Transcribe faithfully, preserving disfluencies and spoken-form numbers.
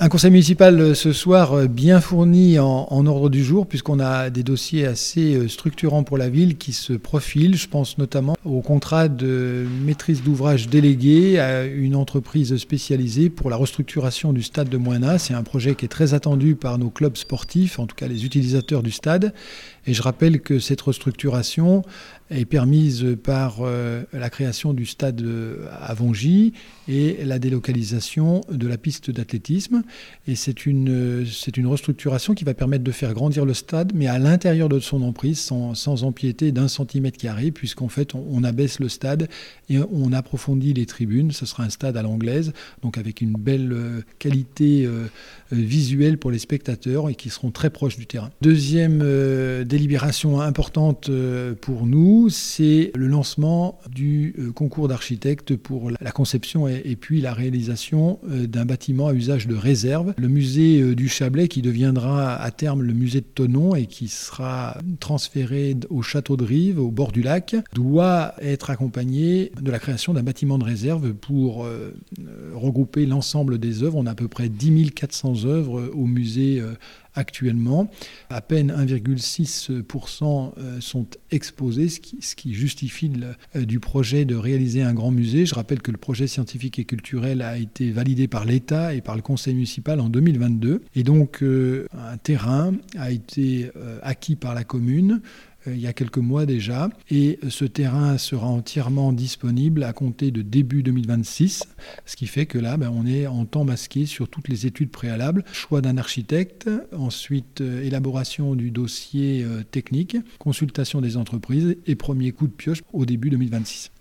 Un conseil municipal ce soir bien fourni en, en ordre du jour, puisqu'on a des dossiers assez structurants pour la ville qui se profilent. Je pense notamment au contrat de maîtrise d'ouvrage délégué à une entreprise spécialisée pour la restructuration du stade de Moina. C'est un projet qui est très attendu par nos clubs sportifs, en tout cas les utilisateurs du stade. Et je rappelle que cette restructuration est permise par euh, la création du stade à Vongy et la délocalisation de la piste d'athlétisme. Et c'est une, c'est une restructuration qui va permettre de faire grandir le stade, mais à l'intérieur de son emprise, sans, sans empiéter d'un centimètre carré, puisqu'en fait, on, on abaisse le stade et on approfondit les tribunes. Ce sera un stade à l'anglaise, donc avec une belle euh, qualité euh, visuelle pour les spectateurs et qui seront très proches du terrain. Deuxième euh, délibération importante euh, pour nous, c'est le lancement du euh, concours d'architectes pour la conception et, et puis la réalisation euh, d'un bâtiment à usage de réserve. Le musée euh, du Chablais, qui deviendra à terme le musée de Thonon et qui sera transféré au château de Rives, au bord du lac, doit être accompagné de la création d'un bâtiment de réserve pour euh, regrouper l'ensemble des œuvres. On a à peu près dix mille quatre cents œuvres au musée euh, actuellement. À peine un virgule six pour cent sont exposés, ce qui, ce qui justifie le, du projet de réaliser un grand musée. Je rappelle que le projet scientifique et culturel a été validé par l'État et par le conseil municipal en deux mille vingt-deux. Et donc, euh, un terrain a été euh, acquis par la commune il y a quelques mois déjà, et ce terrain sera entièrement disponible à compter de début deux mille vingt-six, ce qui fait que là, ben, on est en temps masqué sur toutes les études préalables, choix d'un architecte, ensuite euh, élaboration du dossier euh, technique, consultation des entreprises et premier coup de pioche au début deux mille vingt-six.